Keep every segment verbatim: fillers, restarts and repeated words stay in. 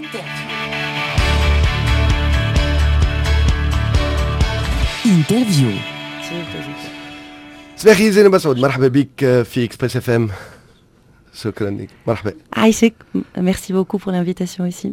انترفيو. صباحي زينب مسعود، مرحبا بك في اكسبريس اف ام. شكرا لك. مرحبا. عايشك. ميرسي بوكو بور لانفيتاسيون ايسي.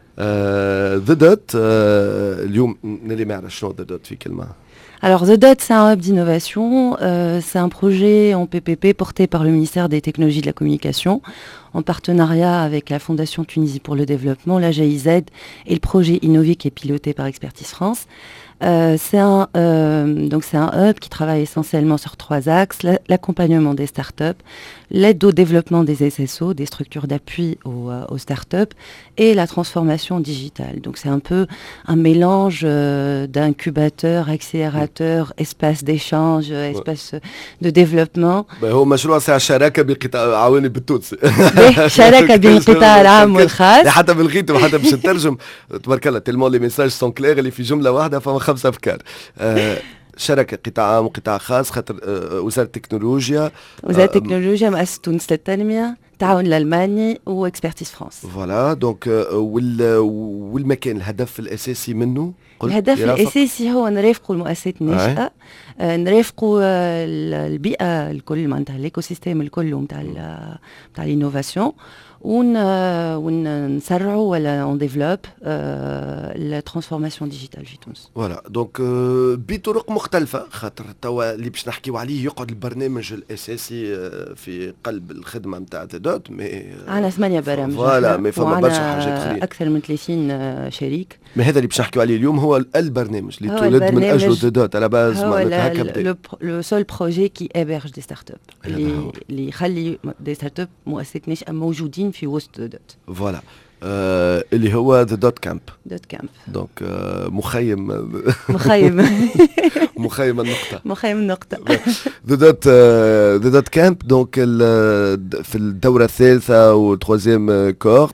ذا دوت اليوم نلي ما يعرف شنو ذا دوت في كلمه. Alors The Dot, c'est un hub d'innovation, euh, c'est un projet en P P P porté par le ministère des Technologies de la Communication, en partenariat avec la Fondation Tunisie pour le Développement, la G I Z et le projet Innovi qui est piloté par Expertise France. Euh, c'est, un, euh, donc c'est un hub qui travaille essentiellement sur trois axes, la, l'accompagnement des startups, l'aide au développement des S S O, des structures d'appui aux, euh, aux startups, et la transformation digitale. Donc c'est un peu un mélange euh, d'incubateur, accélérateur, espace d'échange, ouais. espace de développement. هو مشروع ساعة شراكة بقطاع عاوني بالتونسي. شراكة بين القطاع العام والخاص. حتى بالغيت وحتى باش نترجم تبارك الله تلمون لي ميساج سون كلير اللي في جملة واحدة فما خمسة أفكار. شركة قطاع عام وقطاع خاص خاطر وزارة التكنولوجيا. وزارة التكنولوجيا مؤسسة تونس للتنمية. التعاون الألماني وإكسبرتيز فرانس. فوالا دونك وال والمكان الهدف الأساسي منه. الهدف الأساسي هو نرافقوا المؤسسات الناشئة، آه. نرافقوا البيئة الكل معناتها الإيكو سيستيم الكل متاع متاع الانوفاسيون، ون ونسرعوا ولا اون ديفلوب لا ترانسفورماسيون ديجيتال في تونس. فوالا دونك بطرق مختلفه خاطر توا اللي باش نحكيو عليه يقعد البرنامج الاساسي في قلب الخدمه نتاع دوت مي عندنا ثمانيه برامج فوالا مي فما برشا حاجات اخرين اكثر من ثلاثين شريك. ما هذا اللي باش نحكيو عليه اليوم هو البرنامج اللي تولد من اجله دوت على باز معناتها هكا لو سول بروجي كي ابيرج دي ستارت اب اللي اللي يخلي دي ستارت اب مؤسسات ناشئه موجودين في وسط دوت. فوالا آه اللي هو ذا دوت كامب. دوت كامب دونك آه مخيم مخيم مخيم النقطة. مخيم النقطة. ذا دوت ذا دوت كامب دونك في الدورة الثالثة والتروزيام كورت.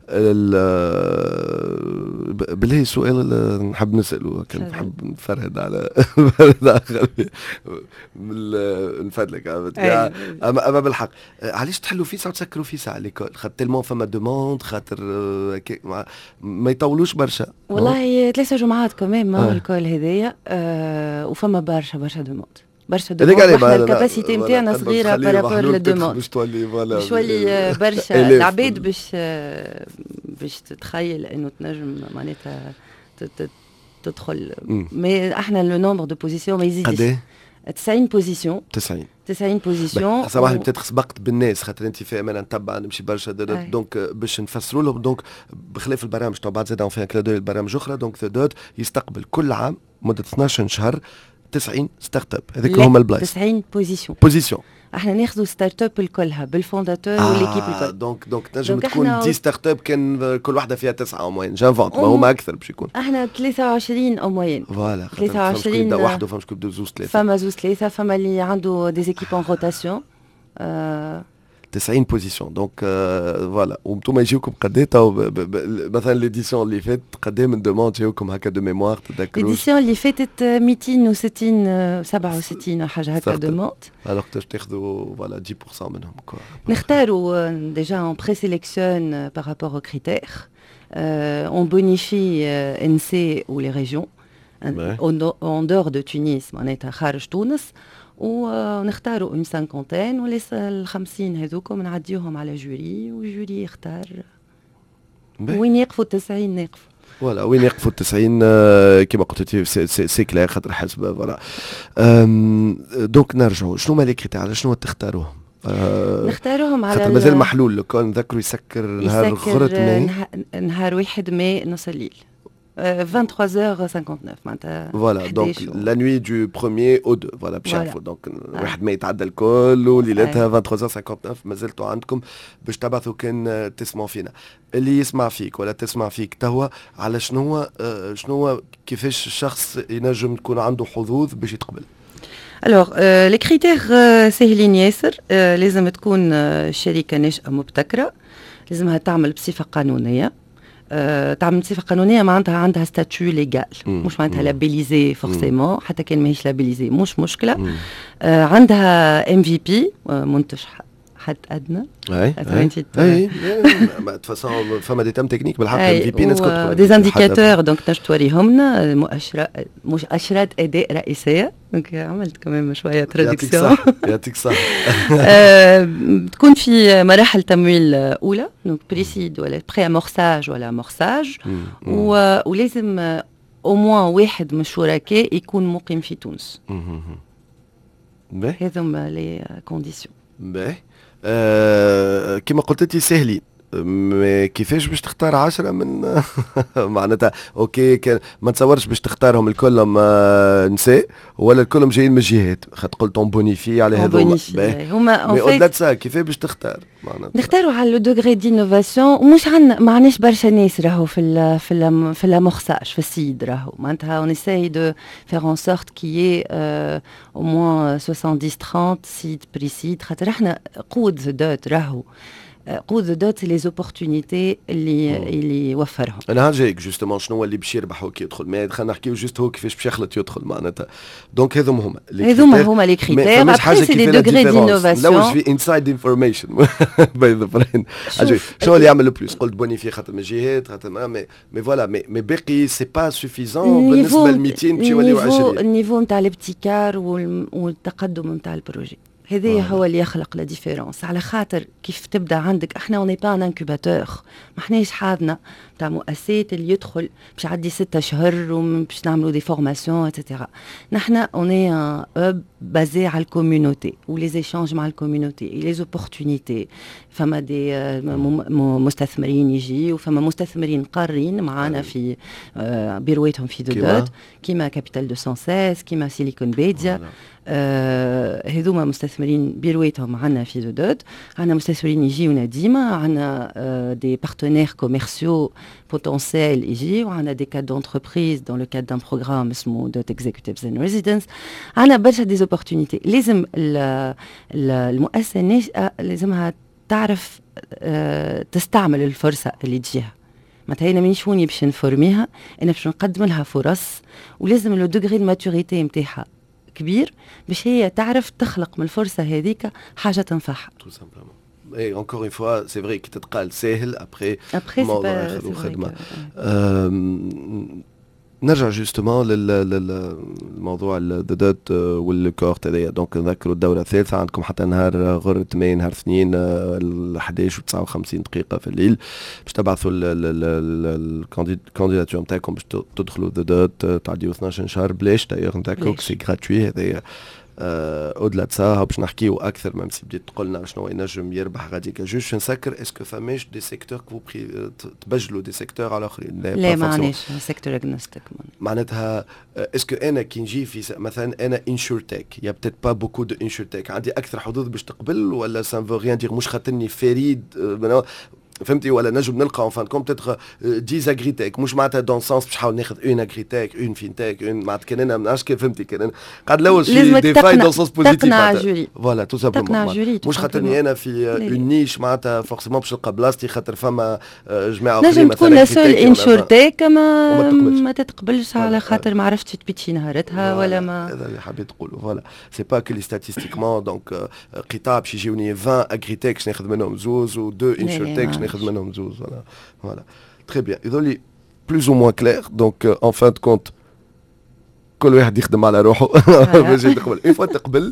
بالله سؤال نحب نسأله كان نحب نفرهد على نفدلك أما أما بالحق علاش تحلوا فيسا وتسكروا فيسا على الكل خاطر تلمون فما دوموند خاطر ما يطولوش برشا. والله ثلاثة جمعات كمان ما الكل هذايا وفما برشا برشا دوموند. برشا دوموند احنا الكاباسيتي نتاعنا صغيره بارابور للدوموند باش تولي فوالا باش تولي برشا العباد باش باش تتخيل انه تنجم معناتها تدخل مي احنا لو نومبر دو بوزيسيون ما يزيدش قد تسعين بوزيسيون. تسعين تسعين بوزيسيون. صراحه بتاتر سبقت بالناس خاطر انت في امان نتبع نمشي برشا دونك باش نفسروا لهم دونك بخلاف البرامج تاع بعد زاد فيها كلادو البرامج اخرى دونك ذا دوت يستقبل كل عام مده اثناش شهر تسعين ستارت اب هذيك هما البلايص. تسعين بوزيسيون. بوزيسيون. احنا ناخذوا ستارت اب الكلها بالفونداتور آه والليكيب الكل. دونك دونك تنجم تكون عشرة ستارت اب كان كل واحده فيها تسعه او موين جانفونت ما هما اكثر باش يكون. احنا ثلاثة وعشرين او موين. فوالا ثلاثة وعشرين واحد وفما شكون يبداو زوج ثلاثه. فما زوج ثلاثه فما اللي عنده دي زيكيب اون روتاسيون. تسعين بوزيسيون دونك فوالا وانتم يجيوكم قد ايه مثلا ليديسيون اللي فاتت قد ايه من دوموند جاوكم هكا دو ميموار تذكروا؟ ليديسيون اللي فاتت مئتين وستين سبعة وستين حاجه هكا دوموند. الوغ تاخذوا فوالا عشرة بالمئة منهم كوا. نختاروا ديجا اون بري سيليكسيون بارابور او كريتير. اون بونيفي ان سي ou les régions en dehors de Tunis معناتها خارج تونس ونختاروا اون سانكونتين وليس الخمسين هذوكم نعديوهم على جوري والجوري يختار وين يقفوا التسعين نقفوا. فوالا وين يقفوا التسعين كما قلت سي سي كلير خاطر حسب فوالا دونك نرجعوا شنو هما لي كريتير على شنو تختاروهم؟ أه نختاروهم على مازال محلول لو كان نذكروا يسكر نهار غرة ماي نهار واحد ماي نص الليل vingt-trois heures cinquante-neuf معناتها. فوالا دونك لا نوي دو بروميير او دو فوالا باش نعرفوا دونك واحد ما يتعدى الكل وليلتها vingt-trois heures cinquante-neuf مازلتوا عندكم باش تبعثوا كان تسمعوا فينا. اللي يسمع فيك ولا تسمع فيك توا على شنو هو شنو هو كيفاش الشخص ينجم يكون عنده حظوظ باش يتقبل. الوغ لي كريتير سهلين ياسر. لازم تكون شركه ناشئه مبتكره، لازمها تعمل بصفه قانونيه. أه تعمل صفة قانونية معناتها عندها ستاتيو ليغال مش معناتها لابيليزي فورسيمون حتى كان ماهيش لابيليزي مش مشكلة. أه عندها ام في بي منتج حد ادنى. اي اي de toute façon فما دي تام تكنيك بالحق الفي بي الناس تدخل دي انديكاتور دونك نجم توريهم لنا مؤشرات مؤشرات اداء رئيسيه. دونك عملت كمان شويه تراديكسيون. يعطيك صح. تكون في مراحل تمويل اولى دونك بريسيد ولا بري امورساج ولا امورساج ولازم او موان واحد من الشركاء يكون مقيم في تونس. هذوما لي كونديسيون. باهي أه كما قلت انت سهلين كيفاش باش تختار عشرة من معناتها اوكي كان ما نتصورش باش تختارهم الكلهم نساء ولا الكلهم جايين من الجهات خاطر قلت اون بونيفي على هذوما هما اون فيت سا كيفاش باش تختار معناتها نختاروا على لو دوغري دينوفاسيون ومش عندنا معناش برشا ناس راهو في ال في ال في لامورساج في السيد راهو معناتها اون اساي دو فير ان سورت كي او موان سوسون ثلاثين سيد بريسيد خاطر احنا قوه دوت راهو قوة دوت لي زوبورتونيتي اللي اللي يوفرهم. انا جايك جوستومون شنو اللي باش يربح وكي يدخل ما خلينا نحكيو جوست هو كيفاش باش يخلط يدخل معناتها دونك هذوما هما هذوما هما لي كريتير ابري سي دي دوغري دينوفاسيون لو في انسايد انفورميشن باي ذا فرين شنو اللي يعمل بلوس قلت بونيفي خاطر من جهات خاطر مي مي فوالا مي مي باقي سي با سوفيزون بالنسبه ل مئتين باش يوليو عشرين. النيفو نتاع الابتكار والتقدم نتاع البروجي هذا هو اللي يخلق لا ديفيرونس على خاطر كيف تبدا عندك احنا اوني با ان انكوباتور ما احناش حاضنا تاع مؤسسات اللي يدخل باش يعدي ستة اشهر وباش نعملوا دي فورماسيون اتسيتيرا. نحن اوني ان اوب بازي على الكوميونيتي ولي زيشانج مع الكوميونيتي لي زوبورتونيتي فما دي مستثمرين يجي وفما مستثمرين قارين معانا في بيرواتهم في دودوت كيما كابيتال دو سانسيس كيما سيليكون بيديا هذوما مستثمرين بيرواتهم عنا في دودوت. عنا مستثمرين يجيونا ديما عنا دي بارتنير كوميرسيو بوتنسيال يجي وعنا دي كاد دونتربريز دون لو كاد دان بروغرام اسمه دوت اكزيكوتيفز اند ريزيدنس. عنا برشا دي زوبورتونيتي لازم المؤسسه لازمها تعرف تستعمل الفرصه اللي تجيها. معناتها انا مانيش هوني باش نفورميها انا باش نقدم لها فرص ولازم لو دوغري الماتوريتي نتاعها كبير باش هي تعرف تخلق من الفرصه هذيك حاجه تنفعها. Et encore une fois, c'est vrai qu'il تتقال ساهل après موضوع اخر وخدمه. نرجع جوستومون للموضوع الدودوت والكورت هذايا دونك نذكروا الدوره الثالثه عندكم حتى نهار غر ثمانية نهار اثنين ال11 وتسعة وخمسين دقيقه في الليل باش تبعثوا الكانديداتور نتاعكم باش تدخلوا دودوت تعديوا اثناش شهر بلاش دايوغ نتاعكم سي غراتوي هذايا. اودلا تسا باش نحكيو اكثر ميم سي بديت تقولنا شنو ينجم يربح غاديك جوج نسكر اسكو فماش دي سيكتور كو تبجلوا دي سيكتور على الاخرين لا ما عندناش سيكتور اغنوستيك معناتها اسكو انا كي نجي في مثلا انا انشورتيك يا بتيت با بوكو دو انشورتيك عندي اكثر حظوظ باش تقبل ولا سان فو ريان دير مش خاطرني فريد فهمتي ولا نجم نلقى اون فان كوم بتيتر ديز اغريتيك مش معناتها دون سونس باش نحاول ناخذ اون اغريتيك اون فينتيك اون معناتها كان انا ما نعرفش كيف فهمتي كان قاعد الاول شي دي فاي دون سونس بوزيتيف تقنع جوري فوالا تو سامبلومون مش خاطرني انا في اون نيش معناتها فورسيمون باش نلقى بلاصتي خاطر فما جماعه اخرين مثلا نجم تكون لا انشورتيك ما ما تتقبلش على خاطر ما عرفتش تبيتشي نهارتها ولا ما هذا اللي حبيت نقوله فوالا سي با كو لي ستاتيستيكمون دونك قطاع باش يجيوني عشرين اغريتيك ناخذ منهم زوز و دو انشورتيك ناخذ منهم زوز. Voilà, voilà. Très bien. Ils ont plus ou moins clair. Donc, euh, en fin de compte, كل واحد يخدم على روحه باش يتقبل. Une fois تقبل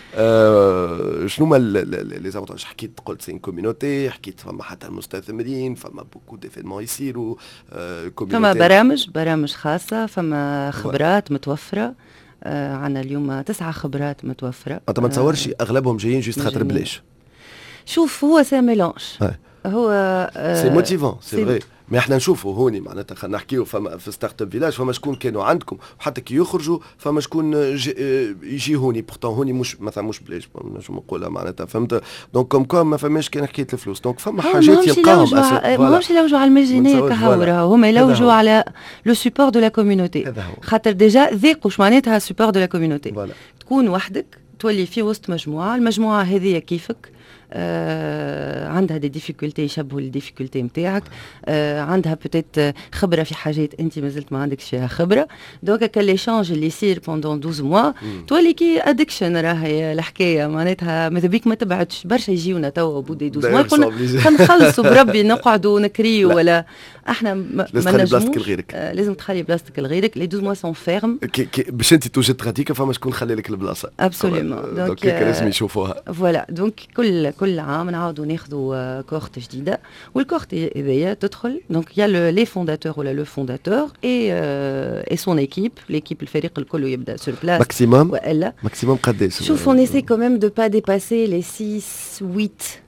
شنو هما لي زافونتاج حكيت قلت سين كوميونيتي حكيت فما حتى المستثمرين فما بوكو ديفينمون يصيروا فما برامج برامج خاصة فما خبرات متوفرة عندنا اليوم تسعة خبرات متوفرة. أنت ما تصورش أغلبهم جايين جوست خاطر بلاش. شوف هو سي ميلانج هو سي موتيفون سي فري مي احنا نشوفوا هوني معناتها خلينا نحكيو فما في ستارت اب فيلاج فما شكون كانوا عندكم وحتى كي يخرجوا فما شكون يجي هوني بورتون هوني مش مثلا مش بلاش نجم نقولها معناتها فهمت دونك كوم كوم ما فماش كان حكايه الفلوس دونك فما حاجات يلقاهم ماهمش يلوجوا على المجانيه كهورا هما يلوجوا على لو سوبور دو لا كوميونيتي خاطر ديجا ذاقوا واش معناتها سوبور دو لا كوميونيتي تكون وحدك تولي في وسط مجموعه المجموعه هذه كيفك آه عندها دي ديفيكولتي يشبهوا الديفيكولتي نتاعك، آه عندها بوتيت خبره في حاجات انت مازلت ما عندكش فيها خبره. دونك كان ليشانج اللي يصير بوندون اثنا عشر موا تولي كي ادكشن راهي الحكايه، معناتها ماذا بيك ما تبعدش برشا يجيونا توا بودي اثنا عشر موا يقولوا خنخلصوا بربي نقعدوا نكريوا ولا احنا ما نجموش. آه لازم تخلي بلاصتك لغيرك. لي اثنا عشر موا سون فيرم باش انت توجد غاديك فما شكون خلي لك البلاصه. ابسوليومون. دونك لازم يشوفوها. فوالا دونك كل كل عام نعاودوا ناخذوا كورت جديده، والكورت هذيا تدخل دونك يا لي فونداتور ولا لو فونداتور اي اي سون ايكيب، ليكيب الفريق الكل يبدا سور بلاس ماكسيموم. والا ماكسيموم قداش؟ شوف اون ايسي كو ميم دو با ديباسي لي ستة ثمانية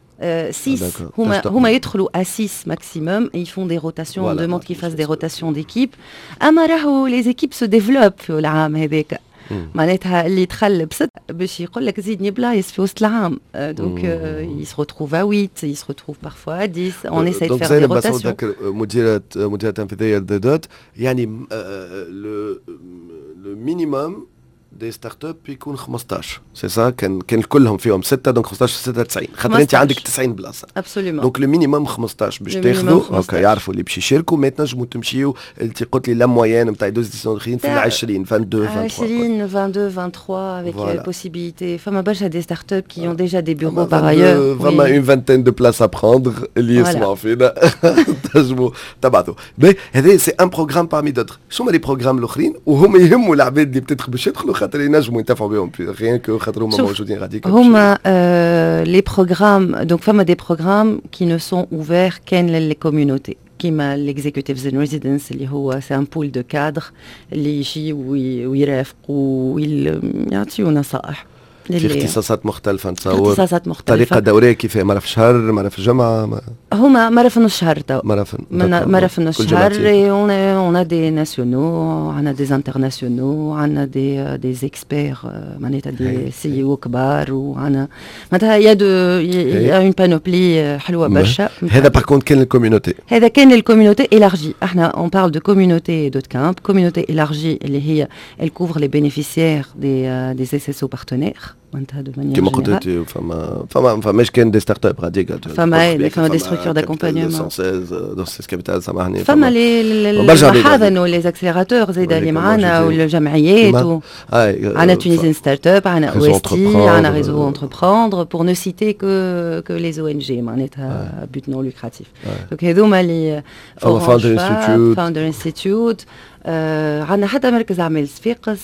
six, هما يدخلوا à six maximum et ils font des rotations, on demande qu'ils fassent des rotations d'équipe. أما راهو les équipes se développent في العام هذاك، معناتها اللي دخل بست باش يقول لك زيدني بلايص في وسط العام. دونك ils se retrouvent à huit, ils se retrouvent parfois à dix, on essaie de faire des rotations. مديرة مديرة تنفيذية للدوت يعني le minimum دي ستارت اب يكون خمسطاش، سي سا كان كان كلهم فيهم ستة، دونك خمسطاش ستة وتسعين، خاطر انت عندك تسعين بلاصه. ابسوليومون. دونك لو مينيموم خمسطاش باش تاخذوا هكا يعرفوا اللي باش يشاركوا. ما تنجموا تمشيو انت قلت لي لا موين نتاع دوز ديسيون اخرين في عشرين اثنين وعشرين عشرين اثنين وعشرين ثلاثة وعشرين avec possibilité. فما برشا دي ستارت اب qui ont déjà des bureaux par ailleurs. فما une vingtaine de places à prendre اللي يسمعوا فينا تنجموا تبعثوا. باهي هذا سي ان بروغرام بارمي دوتر. شو هما لي بروغرام الاخرين وهم يهموا العباد اللي بتدخل باش يدخلوا خاطر ينجموا ينتفعوا بهم rien que خاطر هما موجودين غاديك. هما les programmes, donc فما des programmes qui ne sont ouverts qu'en les communautés. كيما l'executives in residence اللي هو سي ان بول دو كادر اللي يجي ويرافقوا ويعطيو نصائح في اختصاصات مختلفة. نتصور اختصاصات مختلفة، طريقة دورية كيف مرة في الشهر، مرة في الجمعة. ما هما مرة في نص شهر توا، مرة في مرة في نص شهر. on a des nationaux, on a des internationaux, on a des des experts معناتها دي سي او كبار، وعنا معناتها يا دو يا une panoplie حلوة برشا. هذا باغ كونت كان الكوميونيتي، هذا كان الكوميونيتي élargie. احنا on parle de communauté d'autres camps. Communauté élargie اللي هي elle couvre les bénéficiaires des des S S O partenaires. كما قلت فما فما فماش كان دي ستارت اب غاديك فما فما دي ستركتور داكومبانيمون دوسيس كابيتال سامحني فما لي المحاضن ولي زاكسيراتور زايده اللي معانا والجمعيات. عندنا تونيزيان ستارت اب، عندنا او اس تي، عندنا ريزو انتربروندر بور نو سيتي كو كو لي او ان جي معناتها بوت نون لوكراتيف. دونك هذوما اللي فاوندر انستيتيوت فاوندر انستيتيوت عندنا حتى مركز اعمال صفاقس.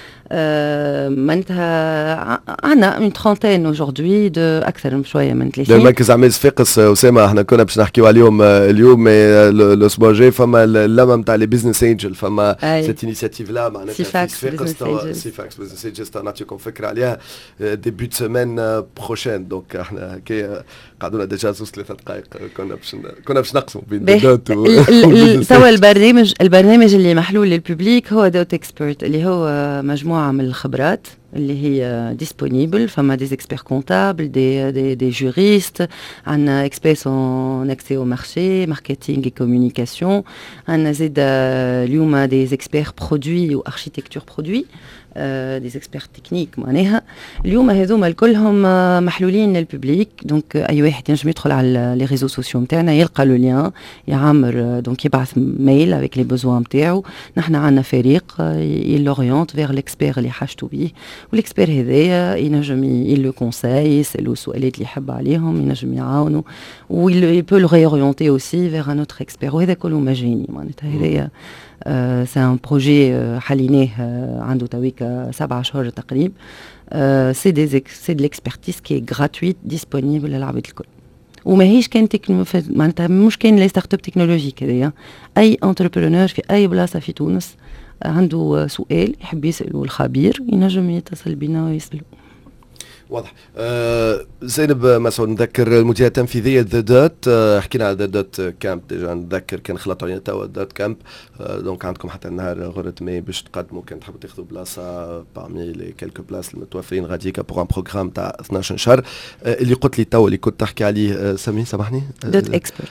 معناتها عندنا اون ترونتين اجوردي دو اكثر من شويه من ثلاثين. مركز اعمال صفاقس اسامه احنا كنا باش نحكيو عليهم اليوم الاسبوع الجاي. فما اللمه نتاع لي بزنس انجل، فما سيت انيشيتيف لا معناتها صفاقس سيفاكس بزنس انجل نعطيكم فكره عليها ديبي دو سيمين بروشين. دونك احنا هكا قعدونا ديجا زوج ثلاثه دقائق كنا باش كنا باش نقسموا بين دوت سوا البرنامج البرنامج اللي محلول للببليك هو دوت اكسبرت اللي هو مجموعه من الخبرات اللي هي ديسپونيبل. فما دي اكسبير كونتابل، دي دي دي جوريست، عندنا اكسبيرت اون اكسي او مارشي، ماركتينغ اي كومونيكاسيون، عندنا زيد اليوم دي اكسبير برودوي و اركيتكتور برودوي، دي اكسبير تكنيك. معناها اليوم هذوما الكلهم محلولين للببليك. دونك اي واحد ينجم يدخل على لي ريزو سوسيو نتاعنا يلقى لو لين يعمر، دونك يبعث ميل افيك لي بوزوان نتاعو. نحن عندنا فريق يلوريونت فيغ ليكسبير اللي حاجته بيه، والاكسبير هذايا ينجم يلو كونساي يسالو سؤالات اللي يحب عليهم، ينجم يعاونوا ويل بو لو ريوريونتي اوسي فيغ ان اوتر اكسبير. وهذا كله مجاني معناتها. هذايا سي ان بروجي حليناه عنده تويك سبعة شهور تقريبا. سي دي سي دي ليكسبرتيز كي غراتويت ديسپونيبل للعباد الكل، وماهيش كان تكنو معناتها مش كان لي ستارت اب تكنولوجيك. هذايا اي انتربرونور في اي بلاصه في تونس عنده سؤال يحب يسأله الخبير ينجم يتصل بنا ويسأله. واضح. آه زينب مسعود، نذكر المديرة التنفيذية ذا دوت. آه حكينا على ذا دوت كامب ديجا، نذكر كان خلطوا علينا توا دوت كامب. آه دونك عندكم حتى النهار غرة مي باش تقدموا كان تحبوا تاخذوا بلاصة بارمي لي كيلكو بلاص المتوفرين غاديكا بوغ ان بروغرام تاع اثناش شهر. آه اللي قلت لي توا اللي كنت تحكي عليه آه سامي سامحني دوت اكسبرت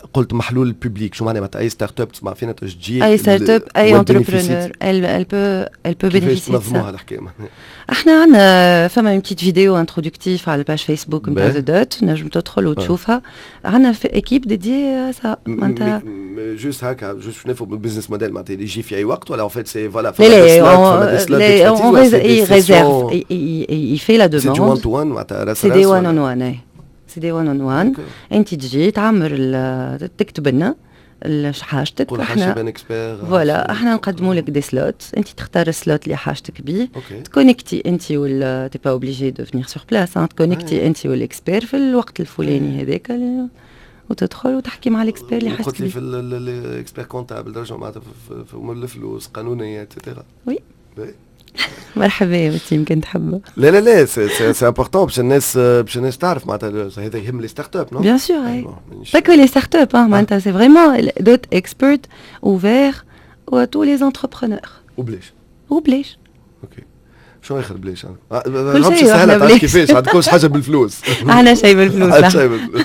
قلت محلول بوبليك شو معنى معناتها اي ستارت اب تسمع فينا تجي اي ستارت اب اي انتربرونور elle peut elle peut bénéficier de ça. احنا عندنا فما une petite vidéo introductive على الباج فيسبوك نتاع ذا دوت نجم تدخل وتشوفها. عندنا في ايكيب ديدي سا معناتها جوست هكا جوست نفهم البيزنس موديل معناتها يجي في اي وقت ولا en fait c'est voilà لا لا on réserve il fait la demande. C'est du one to one معناتها c'est des one on one. c'est des one on one. انت تجي تعمر تكتب لنا حاجتك احنا فوالا احنا نقدموا لك دي سلوت انت تختار السلوت اللي حاجتك بيه تكونيكتي انت ولا تي با اوبليجي دو فينير سور بلاس تكونيكتي انت والاكسبير في الوقت الفلاني هذاك وتدخل وتحكي مع الاكسبير اللي حاجتك قلت لي في الاكسبير كونتابل درجه معناتها في امور الفلوس قانونيه اتسيتيرا. وي مرحبا بس يمكن تحبها. لا لا لا سي سي امبورطون باش الناس باش الناس تعرف معناتها هذا يهم لي ستارت اب نو بيان سور با كو لي ستارت اب معناتها سي فريمون دوت اكسبيرت اوفير و تو لي انتربرونور وبلاش وبلاش. اوكي شو اخر بلاش انا كل شيء سهله تعرف كيفاش عندكمش حاجه بالفلوس احنا شيء بالفلوس احنا شيء بالفلوس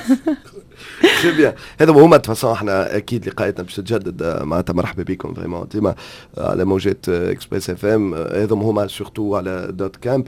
سي بيان. هذا هما تفاصيل احنا اكيد لقاءاتنا باش تتجدد معناتها مرحبا بكم فريمون ديما على موجات اكسبريس اف ام. هذا هما سورتو على دوت كامب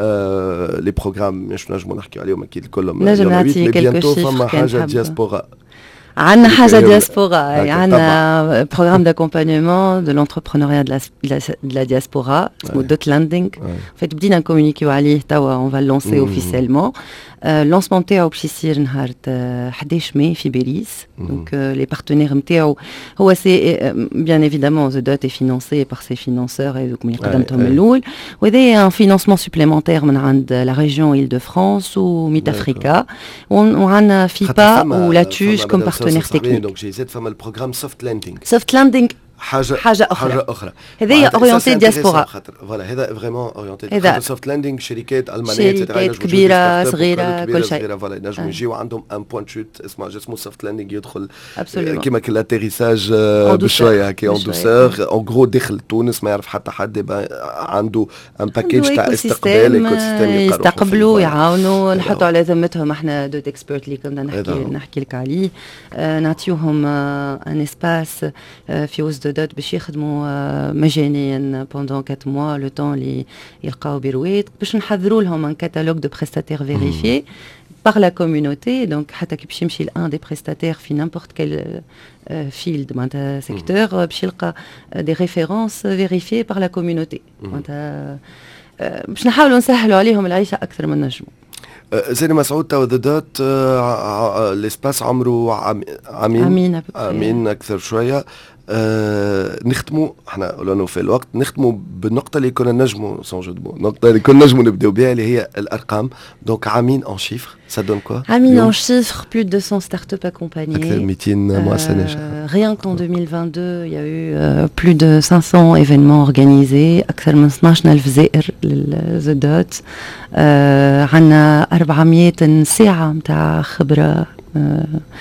لي بروغرام مش نجموا نحكيو عليهم اكيد كلهم نجم نعطي كلكو شيفر حاجه دياسبورا. عندنا حاجه دياسبورا عندنا بروغرام داكومبانيمون دو لونتربرونوريا دو لا دياسبورا اسمه دوت لاندينغ. فايت بدينا نكومونيكيو عليه توا اون فا لونسي اوفيسيلمون. اللونسمون نتاعو باش يصير نهار حداش ماي في باريس. دونك لي بارتنير نتاعو هو سي بيان ايفيدامون ذا دوت اي فينانسي بار سي فينانسور هذوك اللي قدمتهم من الاول وهذا ان فينانسمون سوبليمونتير من عند لا ريجيون إيل دو فرانس وميت افريكا وعندنا فيبا ولاتوش كوم بارتنير تكنيك. دونك جي زيد فما البروغرام سوفت لاندينغ. سوفت لاندينغ حاجه حاجه اخرى حاجه اخرى هذه اورينتي دياسبورا. فوالا هذا فريمون اورينتي سوفت لاندينغ شركات المانيه شركات كبيره صغيره كل شيء فوالا ينجموا يجيو عندهم ان بوان شوت اسمه جسمه سوفت لاندينغ يدخل كيما كيما الاتيريساج بشويه هكا اون دوسور اون غرو دخل تونس ما يعرف حتى حد عنده ان باكيج تاع استقبال ايكو سيستيم يستقبلوا يعاونوا نحطوا على ذمتهم احنا دوت اكسبيرت اللي كنا نحكي نحكي لك عليه نعطيوهم ان اسباس في وسط دوت باش يخدموا مجانيا pendant quatre mois le temps اللي يلقاو برويت باش نحضروا لهم un catalogue de prestataires vérifiés par la communauté. donc حتى كي باش يمشي لان دي prestataires في n'importe quel field معناتها secteur باش يلقى des références vérifiées par la communauté. معناتها باش نحاولوا نسهلوا عليهم العيشه اكثر من نجموا. زين مسعود تو ذا دوت الاسباس عمره عامين عامين عامين اكثر شويه. آه نختموا احنا قلنا في الوقت نختموا بالنقطه اللي كنا نجموا سون جو دو النقطه اللي كنا نجموا نبداو بها اللي هي الارقام. دونك عامين اون شيفر ça donne quoi عامين اون شيفر plus de deux cents startups accompagnées اكثر من مئتين مؤسسه ناجحه. rien qu'en deux mille vingt-deux il y a eu euh, plus de cinq cents événements organisés اكثر من اثناش ألف زائر للذا دوت. آه عندنا أربعمية ساعه نتاع خبره آه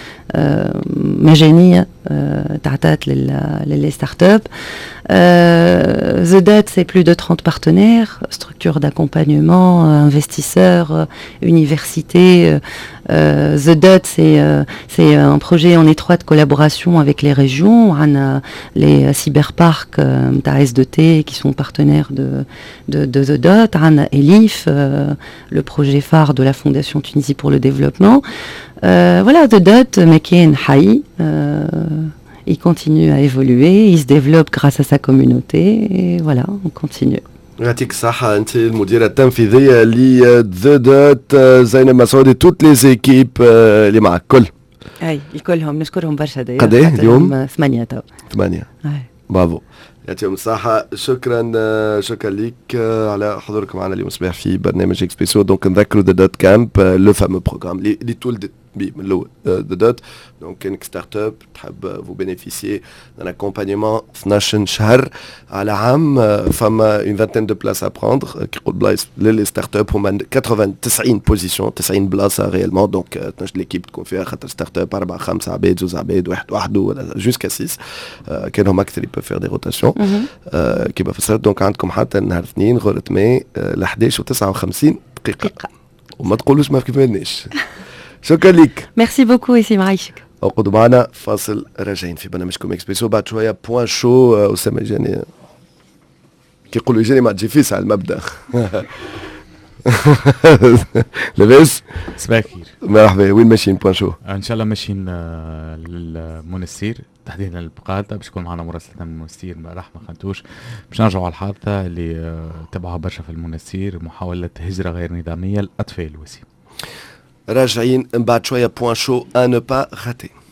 آه مجانيه آه تعطات للي ستارت اب. The D O T, c'est plus de trente partenaires, structures d'accompagnement, investisseurs, universités. Euh, The D O T, c'est, euh, c'est un projet en étroite collaboration avec les régions. On a les cyberparks euh, S deux T qui sont partenaires de, de, de The D O T. On a Elif, euh, le projet phare de la Fondation Tunisie pour le développement. Euh, voilà, The D O T, Mekien Haï. Il continue à évoluer, il se développe grâce à sa communauté, et voilà, on continue. يعطيك الصحة أنت المديرة التنفيذية لذا دوت زينة مسعودي توت لي زيكيب اللي معك كل. أي الكلهم نشكرهم برشا دايما. قد إيه اليوم؟ ثمانية تو. ثمانية. أي. برافو. يعطيهم الصحة. شكرا شكرا لك على حضورك معنا اليوم صباح في برنامج اكسبريسو. دونك نذكروا ذا دوت كامب لو فامو بروغرام اللي تولد من الاول ذا دوت. دونك كانك ستارت اب تحب فو بينيفيسيي دان اكومبانيمون اثناش شهر على عام. فما اون فانتين دو بلاس ا بروندر كي يقول بلايص للي ستارت اب هما ثمانين تسعين بوزيسيون تسعين بلاصه ريالمون. دونك اثناش ليكيب تكون فيها خاطر ستارت اب اربعه خمسه عباد زوز عباد واحد وحده ولا جوسكا سيس. كانهم اكثر يبو فير دي روتاسيون كيما فسرت. دونك عندكم حتى نهار اثنين غورة ماي ل احداش وتسعة وخمسين دقيقه وما تقولوش ما كيفاش. شكرا لك. ميرسي بوكو. اسي معايشك. اقعدوا معنا فاصل، راجعين في برنامجكم اكسبريسو بعد شويه. بوان شو اسامه جاني كي يقولوا يجاني ما تجي فيس على المبدا. لاباس؟ صباح الخير. مرحبا، وين ماشيين بوان شو؟ ان شاء الله ماشيين للمنستير تحديدا البقاطة، باش يكون معنا مراسلتنا من المنستير رحمه خنتوش، باش نرجعوا على الحادثه اللي تبعها برشا في المنستير، محاوله هجره غير نظاميه للاطفال الوسيم. راجعين من بعد شويه بوان شو ان با غاتي.